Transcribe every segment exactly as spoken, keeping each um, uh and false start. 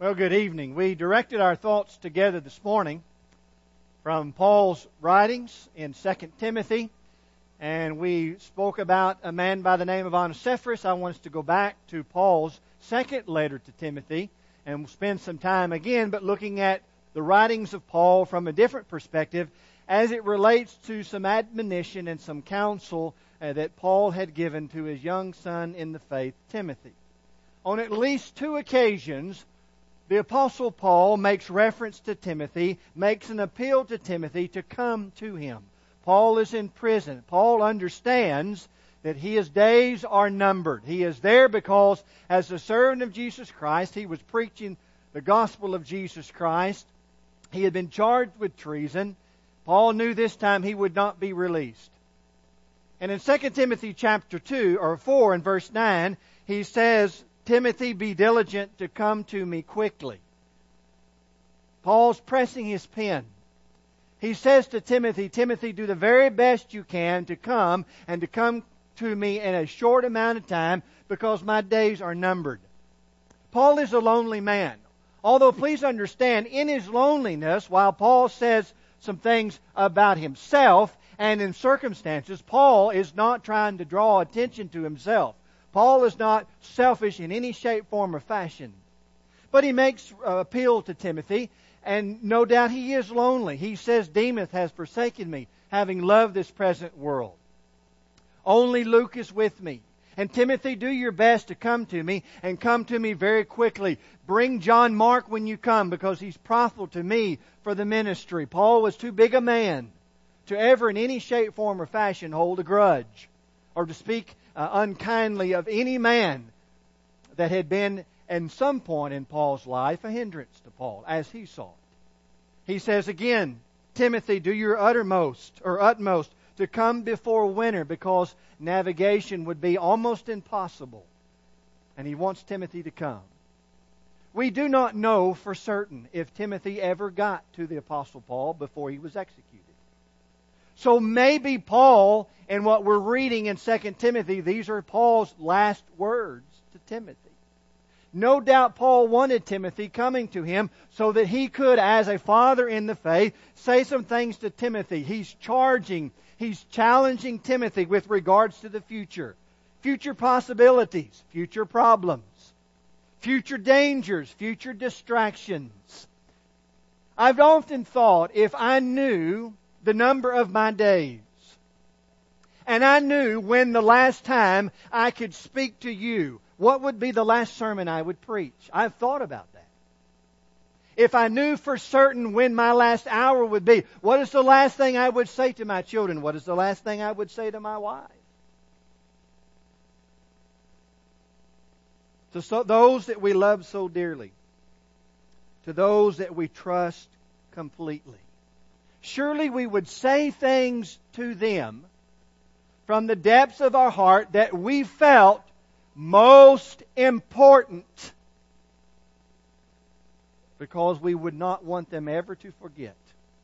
Well, good evening. We directed our thoughts together this morning from Paul's writings in Second Timothy, and we spoke about a man by the name of Onesiphorus. I want us to go back to Paul's second letter to Timothy, and we'll spend some time again, but looking at the writings of Paul from a different perspective as it relates to some admonition and some counsel uh, that Paul had given to his young son in the faith, Timothy. On at least two occasions, the Apostle Paul makes reference to Timothy, makes an appeal to Timothy to come to him. Paul is in prison. Paul understands that his days are numbered. He is there because, as a servant of Jesus Christ, he was preaching the gospel of Jesus Christ. He had been charged with treason. Paul knew this time he would not be released. And in Second Timothy chapter two, or four, and verse nine, he says, Timothy, be diligent to come to me quickly. Paul's pressing his pen. He says to Timothy, Timothy, do the very best you can to come and to come to me in a short amount of time because my days are numbered. Paul is a lonely man. Although please understand, in his loneliness, while Paul says some things about himself and in circumstances, Paul is not trying to draw attention to himself. Paul is not selfish in any shape, form, or fashion. But he makes uh, appeal to Timothy, and no doubt he is lonely. He says, Demas has forsaken me, having loved this present world. Only Luke is with me. And Timothy, do your best to come to me, and come to me very quickly. Bring John Mark when you come, because he's profitable to me for the ministry. Paul was too big a man to ever in any shape, form, or fashion hold a grudge, or to speak Uh, unkindly of any man that had been, at some point in Paul's life, a hindrance to Paul, as he saw it. He says again, Timothy, do your uttermost, or utmost, to come before winter, because navigation would be almost impossible. And he wants Timothy to come. We do not know for certain if Timothy ever got to the Apostle Paul before he was executed. So maybe Paul, and what we're reading in Second Timothy, these are Paul's last words to Timothy. No doubt Paul wanted Timothy coming to him so that he could, as a father in the faith, say some things to Timothy. He's charging, he's challenging Timothy with regards to the future. Future possibilities, future problems, future dangers, future distractions. I've often thought, if I knew the number of my days, and I knew when the last time I could speak to you, what would be the last sermon I would preach? I've thought about that. If I knew for certain when my last hour would be, what is the last thing I would say to my children? What is the last thing I would say to my wife? To so, those that we love so dearly, to those that we trust completely. Surely we would say things to them from the depths of our heart that we felt most important, because we would not want them ever to forget.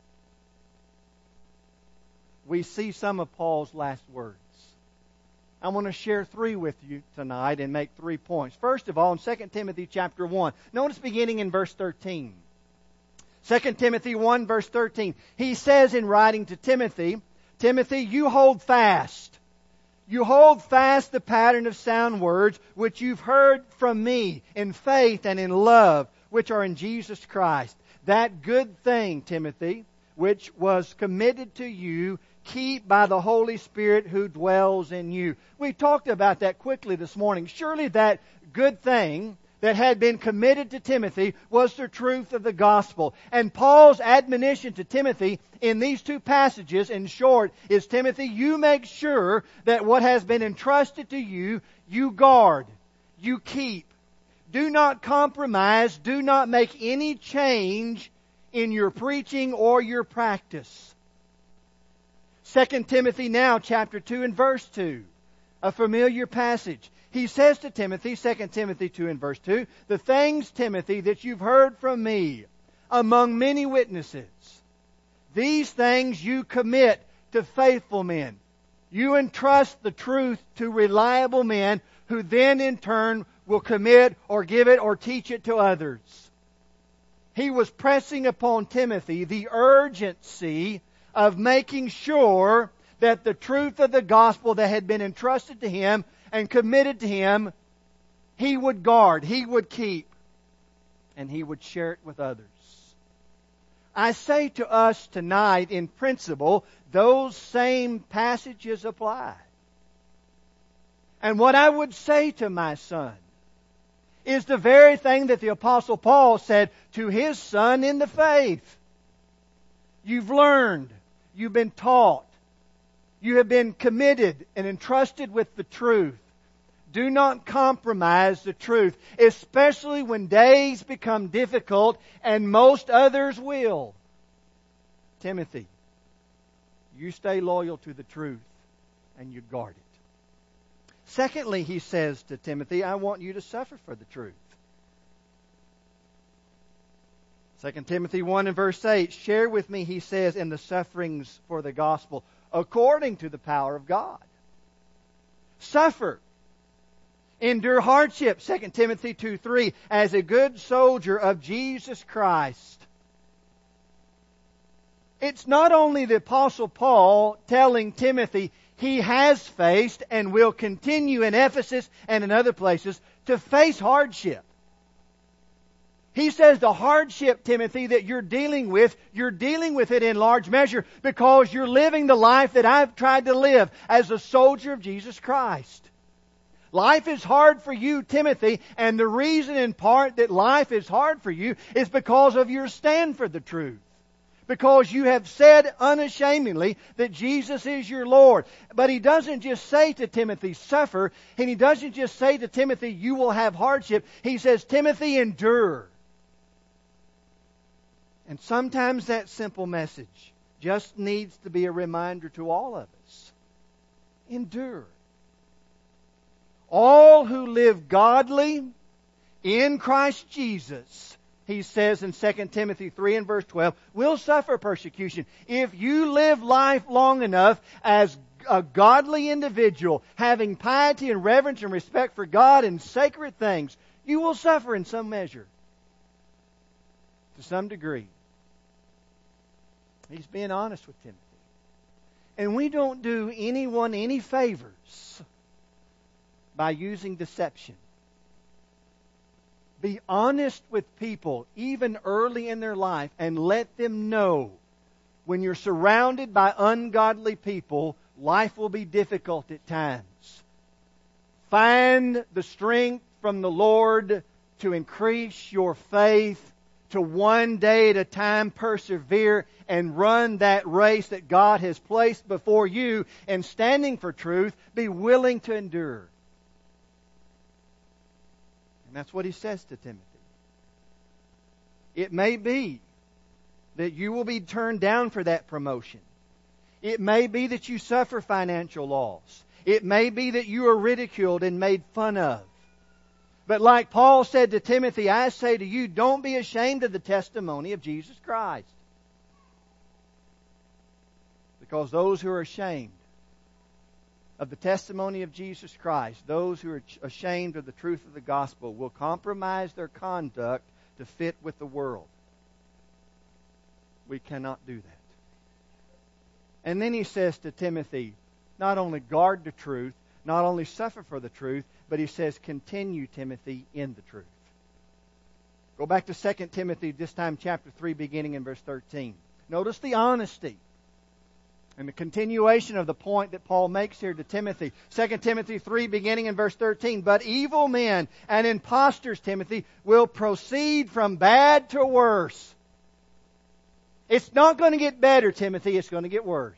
We see some of Paul's last words. I want to share three with you tonight and make three points. First of all, in Second Timothy chapter one, notice beginning in verse thirteen. Second Timothy one verse thirteen. He says in writing to Timothy, Timothy, you hold fast. You hold fast the pattern of sound words which you've heard from me in faith and in love, which are in Jesus Christ. That good thing, Timothy, which was committed to you, keep by the Holy Spirit who dwells in you. We talked about that quickly this morning. Surely that good thing that had been committed to Timothy was the truth of the gospel. And Paul's admonition to Timothy in these two passages, in short, is, Timothy, you make sure that what has been entrusted to you, you guard, you keep. Do not compromise, do not make any change in your preaching or your practice. Second Timothy now, chapter two and verse two, a familiar passage. He says to Timothy, Second Timothy two and verse two, the things, Timothy, that you've heard from me among many witnesses, these things you commit to faithful men. You entrust the truth to reliable men who then in turn will commit or give it or teach it to others. he was pressing upon Timothy the urgency of making sure that the truth of the gospel that had been entrusted to him and committed to him, he would guard, he would keep, and he would share it with others. I say to us tonight, in principle, those same passages apply. And what I would say to my son is the very thing that the Apostle Paul said to his son in the faith. You've learned, you've been taught, you have been committed and entrusted with the truth. Do not compromise the truth, especially when days become difficult, and most others will. Timothy, you stay loyal to the truth and you guard it. Secondly, he says to Timothy, I want you to suffer for the truth. Second Timothy one and verse eight, share with me, he says, in the sufferings for the gospel, according to the power of God. Suffer. Endure hardship, Second Timothy two three, as a good soldier of Jesus Christ. It's not only the Apostle Paul telling Timothy he has faced and will continue in Ephesus and in other places to face hardship. He says the hardship, Timothy, that you're dealing with, you're dealing with it in large measure because you're living the life that I've tried to live as a soldier of Jesus Christ. Life is hard for you, Timothy, and the reason in part that life is hard for you is because of your stand for the truth. Because you have said unashamedly that Jesus is your Lord. But he doesn't just say to Timothy, suffer, and he doesn't just say to Timothy, you will have hardship. He says, Timothy, endure. And sometimes that simple message just needs to be a reminder to all of us. Endure. All who live godly in Christ Jesus, he says in Second Timothy three and verse twelve, will suffer persecution. If you live life long enough as a godly individual, having piety and reverence and respect for God and sacred things, you will suffer in some measure. To some degree. He's being honest with Timothy. And we don't do anyone any favors by using deception. Be honest with people, even early in their life, and let them know when you're surrounded by ungodly people, life will be difficult at times. Find the strength from the Lord to increase your faith, to one day at a time persevere and run that race that God has placed before you, and standing for truth, be willing to endure. And that's what he says to Timothy. It may be that you will be turned down for that promotion. It may be that you suffer financial loss. It may be that you are ridiculed and made fun of. But like Paul said to Timothy, I say to you, don't be ashamed of the testimony of Jesus Christ. Because those who are ashamed of the testimony of Jesus Christ, those who are ashamed of the truth of the gospel, will compromise their conduct to fit with the world. We cannot do that. And then he says to Timothy, not only guard the truth, not only suffer for the truth, but he says, continue, Timothy, in the truth. Go back to Second Timothy, this time chapter three, beginning in verse thirteen. Notice the honesty and the continuation of the point that Paul makes here to Timothy. Second Timothy three, beginning in verse thirteen. But evil men and impostors, Timothy, will proceed from bad to worse. It's not going to get better, Timothy. It's going to get worse.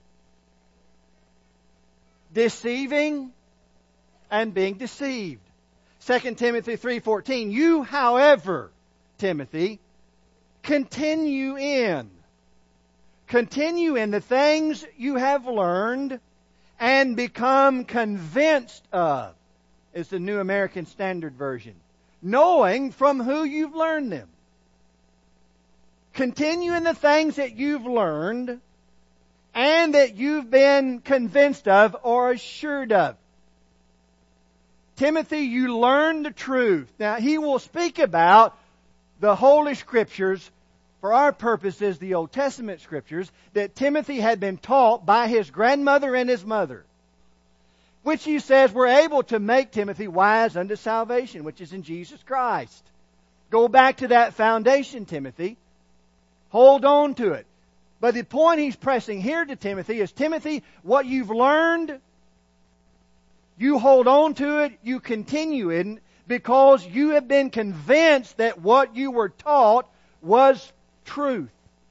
Deceiving and being deceived. Second Timothy three fourteen. You, however, Timothy, continue in. Continue in the things you have learned and become convinced of, is the New American Standard Version. Knowing from who you've learned them. Continue in the things that you've learned and that you've been convinced of or assured of. Timothy, you learn the truth. Now, he will speak about the Holy Scriptures, for our purposes, the Old Testament Scriptures, that Timothy had been taught by his grandmother and his mother, which he says were able to make Timothy wise unto salvation, which is in Jesus Christ. Go back to that foundation, Timothy. Hold on to it. But the point he's pressing here to Timothy is, Timothy, what you've learned, you hold on to it, you continue in, because you have been convinced that what you were taught was truth.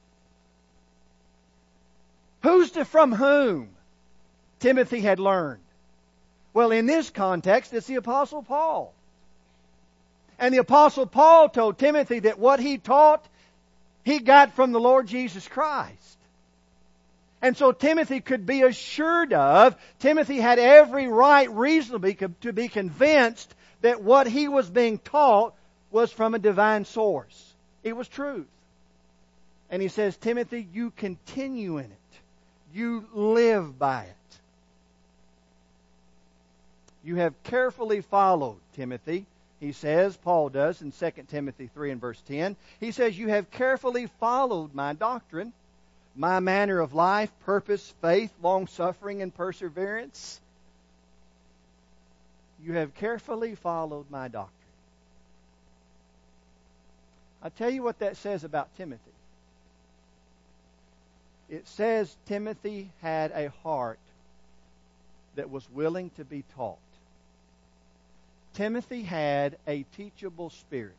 Who's to from whom Timothy had learned? Well, in this context, it's the Apostle Paul. And the Apostle Paul told Timothy that what he taught, he got from the Lord Jesus Christ. And so Timothy could be assured of, Timothy had every right reasonably to be convinced that what he was being taught was from a divine source. It was truth. And he says, Timothy, you continue in it. You live by it. You have carefully followed, Timothy, he says, Paul does in Second Timothy three and verse ten. He says, you have carefully followed my doctrine, my manner of life, purpose, faith, long-suffering, and perseverance. You have carefully followed my doctrine. I'll tell you what that says about Timothy. It says Timothy had a heart that was willing to be taught. Timothy had a teachable spirit.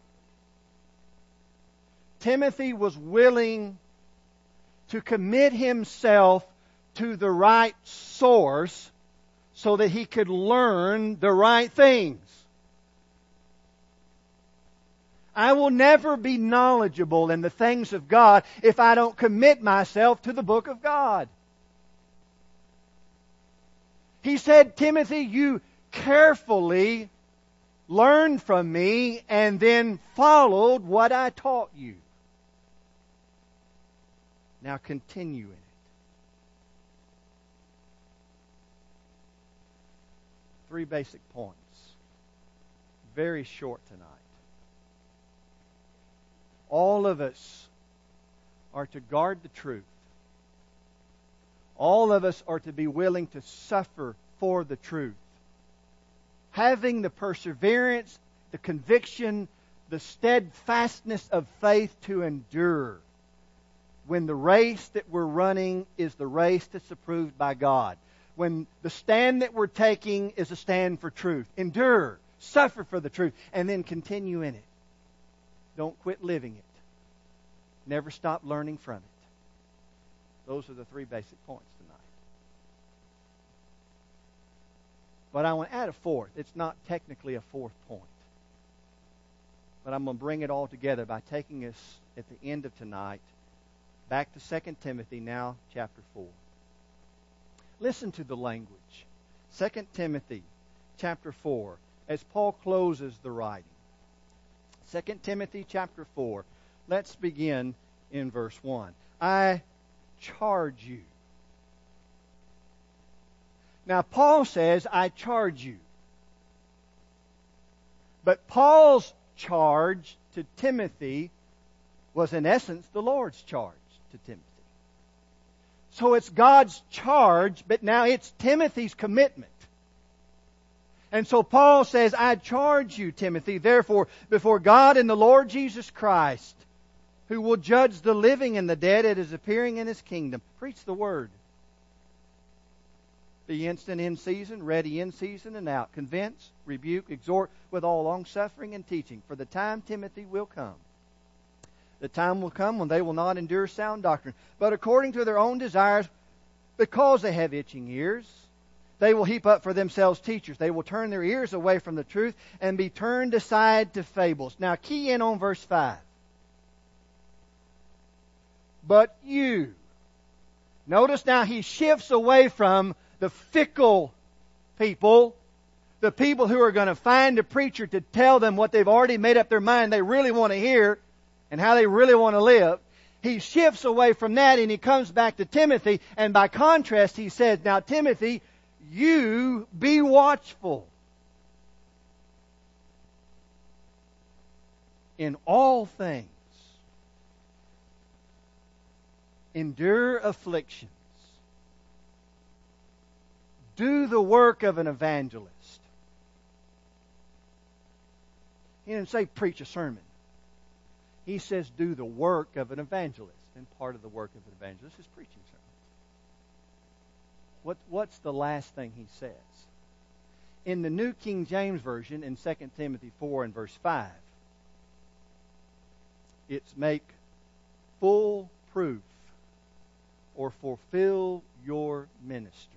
Timothy was willing to commit himself to the right source so that he could learn the right things. I will never be knowledgeable in the things of God if I don't commit myself to the book of God. He said, Timothy, you carefully learned from me and then followed what I taught you. Now continue in it. Three basic points. Very short tonight. All of us are to guard the truth. All of us are to be willing to suffer for the truth. Having the perseverance, the conviction, the steadfastness of faith to endure when the race that we're running is the race that's approved by God. When the stand that we're taking is a stand for truth. Endure, suffer for the truth, and then continue in it. Don't quit living it. Never stop learning from it. Those are the three basic points tonight. But I want to add a fourth. It's not technically a fourth point. But I'm going to bring it all together by taking us at the end of tonight back to Second Timothy, now chapter four. Listen to the language. Second Timothy chapter four, as Paul closes the writing. Second Timothy chapter four. Let's begin in verse one. I charge you. Now, Paul says, I charge you. But Paul's charge to Timothy was, in essence, the Lord's charge to Timothy. So it's God's charge, but now it's Timothy's commitment. And so Paul says, I charge you, Timothy, therefore, before God and the Lord Jesus Christ, who will judge the living and the dead at His appearing in His kingdom. Preach the word. Be instant in season, ready in season and out. Convince, rebuke, exhort with all longsuffering and teaching. For the time, Timothy, will come. The time will come when they will not endure sound doctrine, but according to their own desires, because they have itching ears, they will heap up for themselves teachers. They will turn their ears away from the truth and be turned aside to fables. Now key in on verse five. But you. Notice now he shifts away from the fickle people, the people who are going to find a preacher to tell them what they've already made up their mind they really want to hear and how they really want to live. He shifts away from that and he comes back to Timothy, and by contrast he says, now Timothy, you be watchful. in all things, endure afflictions, do the work of an evangelist. He didn't say preach a sermon. He says do the work of an evangelist. And part of the work of an evangelist is preaching sermons. What, what's the last thing he says? In the New King James Version, in Second Timothy four and verse five, it's make full proof or fulfill your ministry.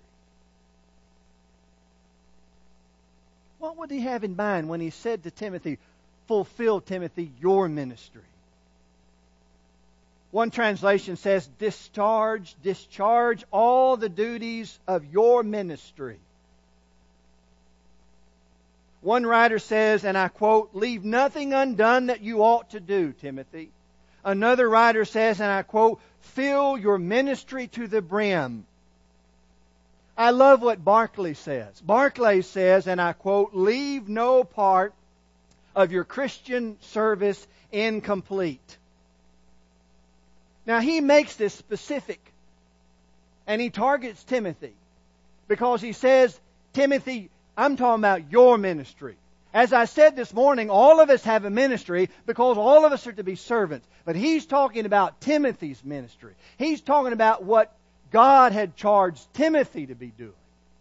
What would he have in mind when he said to Timothy, fulfill, Timothy, your ministry? One translation says, discharge, discharge all the duties of your ministry. One writer says, and I quote, leave nothing undone that you ought to do, Timothy. Another writer says, and I quote, fill your ministry to the brim. I love what Barclay says. Barclay says, and I quote, leave no part of your Christian service incomplete. Now he makes this specific, and he targets Timothy because he says, Timothy, I'm talking about your ministry. As I said this morning, all of us have a ministry because all of us are to be servants. But he's talking about Timothy's ministry. He's talking about what God had charged Timothy to be doing.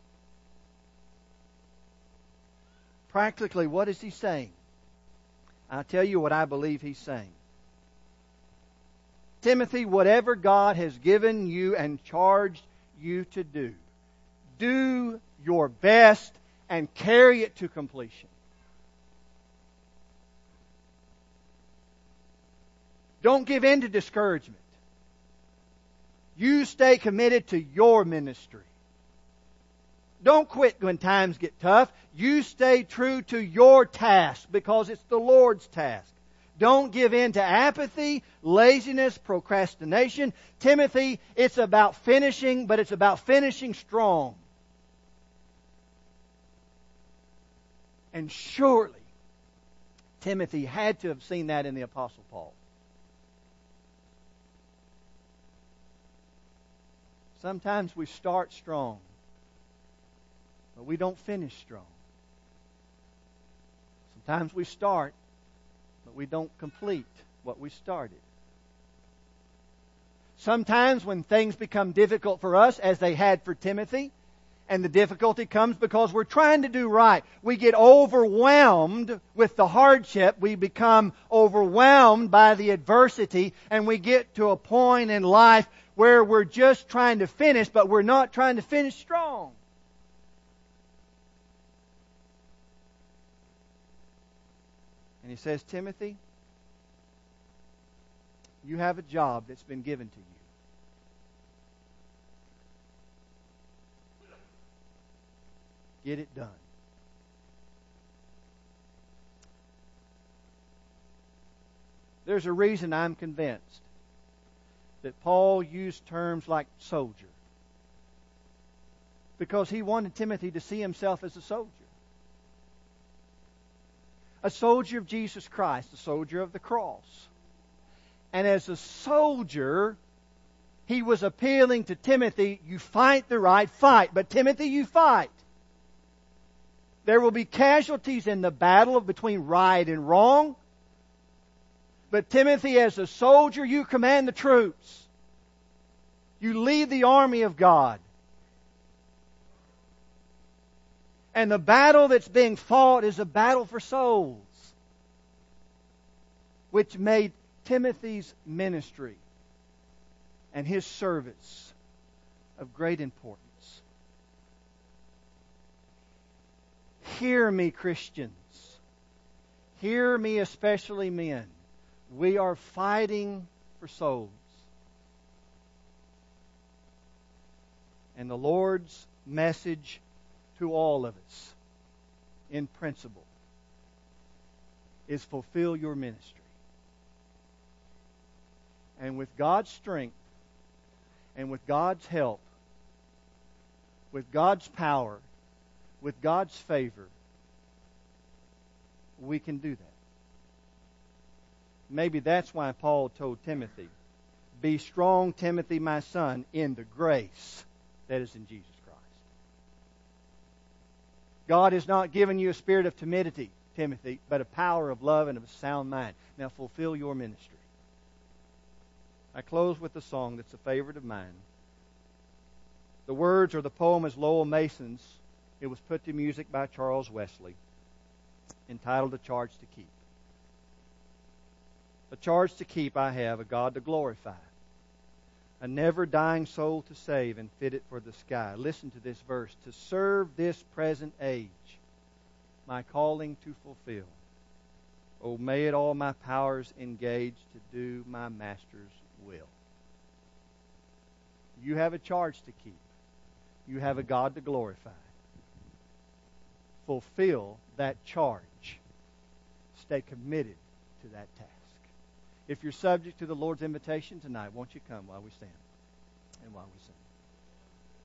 Practically, what is he saying? I'll tell you what I believe he's saying. Timothy, whatever God has given you and charged you to do, do your best and carry it to completion. Don't give in to discouragement. You stay committed to your ministry. Don't quit when times get tough. You stay true to your task because it's the Lord's task. Don't give in to apathy, laziness, procrastination. Timothy, it's about finishing, but it's about finishing strong. And surely, Timothy had to have seen that in the Apostle Paul. Sometimes we start strong, but we don't finish strong. Sometimes we start, but we don't complete what we started. Sometimes when things become difficult for us, as they had for Timothy, and the difficulty comes because we're trying to do right, we get overwhelmed with the hardship, we become overwhelmed by the adversity, and we get to a point in life where we're just trying to finish, but we're not trying to finish strong. And he says, Timothy, you have a job that's been given to you. Get it done. There's a reason I'm convinced that Paul used terms like soldier. Because he wanted Timothy to see himself as a soldier. A soldier of Jesus Christ, a soldier of the cross. And as a soldier, he was appealing to Timothy, you fight the right fight. But Timothy, you fight. There will be casualties in the battle between right and wrong. But Timothy, as a soldier, you command the troops. You lead the army of God. And the battle that's being fought is a battle for souls, which made Timothy's ministry and his service of great importance. Hear me, Christians. Hear me, especially men. We are fighting for souls. And the Lord's message to all of us, in principle, is fulfill your ministry. And with God's strength, and with God's help, with God's power, with God's favor, we can do that. Maybe that's why Paul told Timothy, be strong, Timothy, my son, in the grace that is in Jesus Christ. God has not given you a spirit of timidity, Timothy, but a power of love and of a sound mind. Now fulfill your ministry. I close with a song that's a favorite of mine. The words or the poem is Lowell Mason's. It was put to music by Charles Wesley, entitled A Charge to Keep. A charge to keep I have, a God to glorify, a never-dying soul to save and fit it for the sky. Listen to this verse. To serve this present age, my calling to fulfill. Oh, may it all my powers engage to do my Master's will. You have a charge to keep. You have a God to glorify. Fulfill that charge. Stay committed to that task. If you're subject to the Lord's invitation tonight, won't you come while we stand?